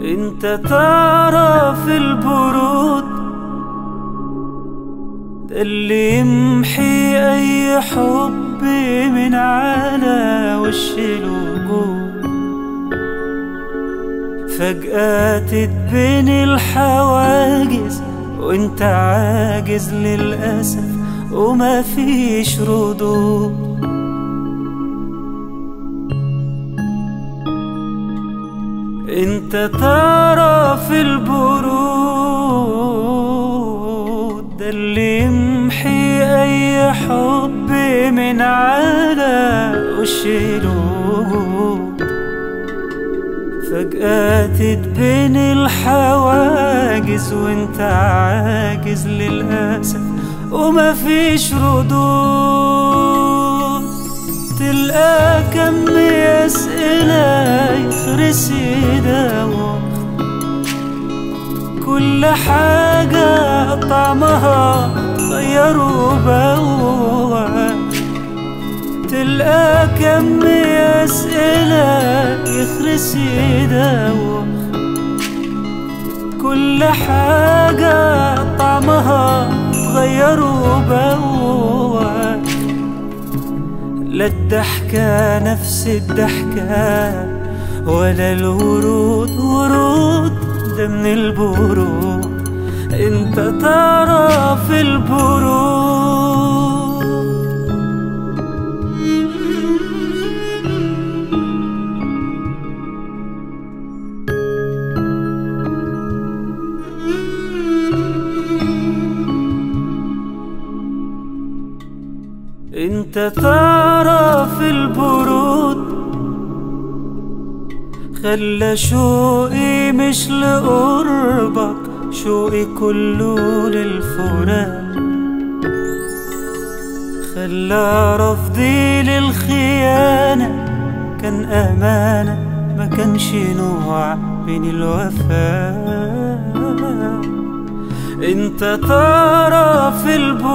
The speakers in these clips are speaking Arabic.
انت ترى في البرود ده اللي يمحي اي حب من على وش الوجود. فجأة تتبين الحواجز وانت عاجز للأسف وما فيش ردود. انت ترى في البرود ده اللي يمحي اي حب من على وش الوجود. فجأة تتبين الحواجز وانت عاجز للأسف وما فيش ردود. تلقى كم أسئلة يخرس يداوم، كل حاجة طعمها غير وبوع. تلقى كم أسئلة يخرس يداوم، كل حاجة طعمها غير وبوع. لا الضحكة نفس الضحكة ولا الورود ورود ده من البرود. انت ترى في البرود. انت ترى في البرود خلى شوقي مش لقربك، شوقي كله للفراق. خلى رفضي للخيانة كان أمانة، ما كانش نوع من الوفاء. انت ترى في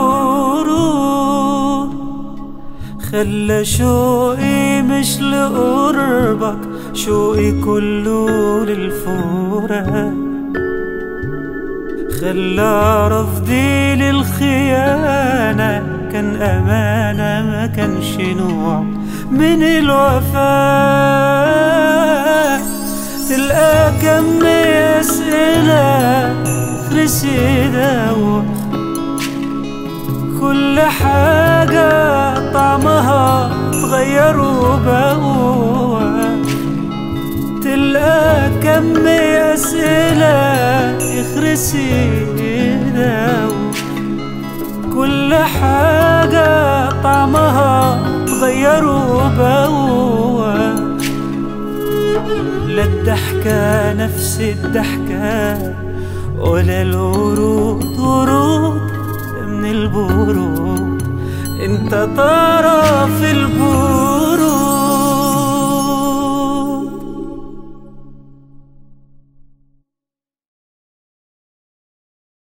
البرود خلى شوقي مش لقربك، شوقي كله للفراق. خلى رفضي للخيانة كان أمانة، ما كانش نوع من الوفاء. تلقى كم أسئلة يخرس يداوم، كل حاجة طعمها تغير وبوع. تلقى كم أسئلة يخرس يداوم، كل حاجة طعمها تغير وبوع. لا الضحكة نفس الضحكة ولا الورود ورود من البرود. انت ترى في البرود.